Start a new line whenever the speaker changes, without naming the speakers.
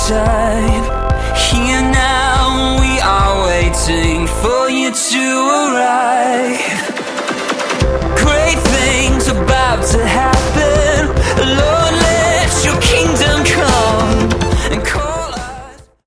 side. Here now we are waiting for you to arrive.